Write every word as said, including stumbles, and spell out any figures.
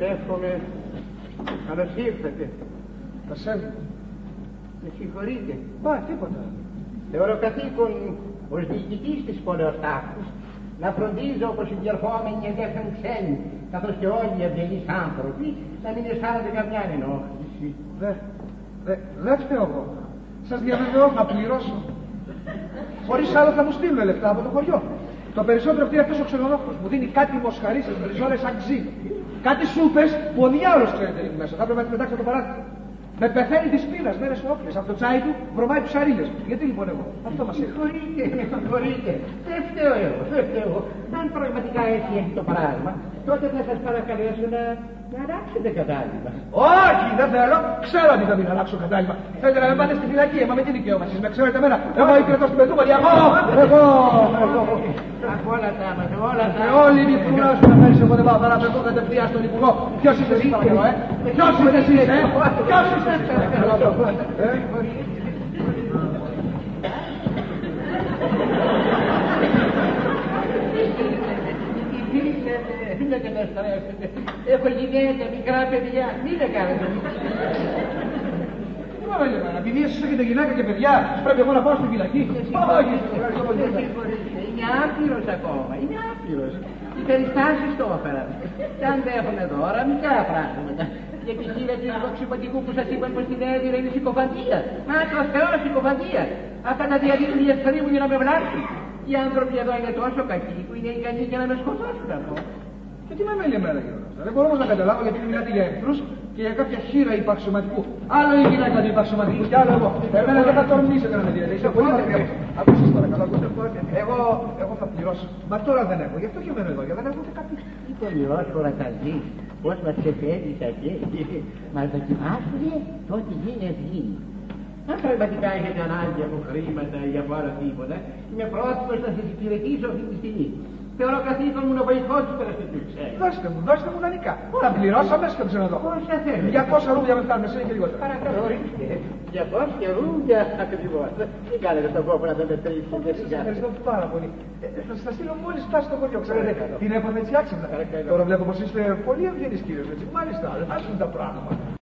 εύχομαι. Καλώς ήρθατε. Τα σέβομαι. Με συγχωρείτε. Μα, τίποτα. Θεωρώ καθήκον ως διοικητής της πόλεως Ταύτης να φροντίζω όπως οι διερχόμενοι ενδιαφέρον ξένοι, καθώς και όλοι οι ευγενείς άνθρωποι, να μην αισθάνονται καμιά ενόχληση. Δε, δε, δε φταίω εγώ. Σας διαβεβαιώ, θα πληρώσω. Χωρίς άλλο θα μου στείλουν λεφτά από το χωριό. Το περισσότερο αυτή αυτός ο ξενοδόχος μου δίνει κάτι μοσχαρίσες, μπριζόλες αξί. Κάτι σούπες που ο διάολος ξέρετε εκεί μέσα. Θα πρέπει να την πετάξω το παράθυρο. Με πεθαίνει της πείνας μέρες ολόκληρες. Από το τσάι του βρωμάει τους αρίλες. Γιατί λοιπόν εγώ. Αυτό μας έχει. Συγχωρείτε, συγχωρείτε. Δεν φταίω εγώ, δεν φταίω εγώ. Αν πραγματικά έτσι έχει το πράγμα, τότε θα σας παρακαλέσω να, να αλλάξετε κατάλημα. Όχι, δεν θέλω. Ξέρω ότι θα μην αλλάξω κατάλημα. Θέλετε να με πάτε στη φυλακή, μα με τι δικαίωμα εσείς με ξέρετε εμένα. Εγώ η κρατώ στην πετούμενη. Εγώ, εγώ, εγώ. Από όλα τα άμαζα, όλα τα. Και όλοι οι υπουργοί που να φέρεις εγώ δεν πάω παρά πετώ κατευθείαν στον υπουργό. Ποιος είσαι εσύ παρακαλώ, ε. Ποιος είσαι εσύ, ε. Ποιος είσαι εσύ. Μην με καταστρέφετε. Έχω γυναίκα, μικρά παιδιά. Μην με κάνετε. Τι μου λέει εμένα, επειδή εσείς έχετε γυναίκα και παιδιά, πρέπει εγώ να πάω στη φυλακή. Όχι, είναι άπειρος ακόμα, είναι άπειρος. Οι περιστάσεις το έφεραν. Και αν δεν έχουν τώρα, μικρά πράγματα. Η επιχείρηση του δοξιποτικού που σας είπαν πως την έδινε είναι συκοφαντία. Μα το Θεό συκοφαντία. Αυτά τα διαδίδουν οι εχθροί μου για να με βλάψουν. Οι άνθρωποι εδώ είναι τόσο κακοί που είναι ικανοί για να με σκοτώσουν αυτό. Και τι με μέλει εμένα, Γιώργο. Δεν μπορώ όμως να καταλάβω γιατί μιλάτε για εχθρούς και για κάποια χείρα υπαξιωματικού. Άλλο η γυναίκα του υπαξιωματικού και άλλο εγώ. Εμένα δεν θα τορμήσετε να με δείτε. Είσαι πολύ μακριά. Ακούστε τώρα, καλά, ακούστε. Εγώ, εγώ θα πληρώσω. Μα τώρα δεν έχω. Γι' αυτό και μένω εδώ. Γιατί δεν έχω ούτε κάτι. Τι πολυόχωρα θα δεις. Πώς μας ξεφεύγεις εκεί. Μας δοκιμάσουνε, τότε γίνει ευθύνη. Αν πραγματικά έχετε ανάγκη από χρήματα ή από άλλο τίποτα, είμαι πρόθυμος να σας υπηρετήσω αυτή τη στιγμή. Θεωρώ καθήκον μου να βοηθώ τους περαστικούς. Δώστε μου, δώστε μου δανεικά. Τα πληρώσαμε στο ξενοδοχείο. Πόσα θέλετε. διακόσια ρούμπια με φτάνουμε σε και λιγότερο. Παρακαλώ, ορίστε. διακόσια ρούμπια ακριβώς. Τι κάνετε στον κόπο να τα μετρήσετε. Ευχαριστώ πάρα πολύ. Θα σας στείλω μόλις φτάσει στο χωριό. Ξέρετε, την έπαθα έτσι άξινα. Τώρα βλέπω πως είστε πολύ ευγενείς κύριος. Μάλιστα, αλλάζουν τα πράγματα.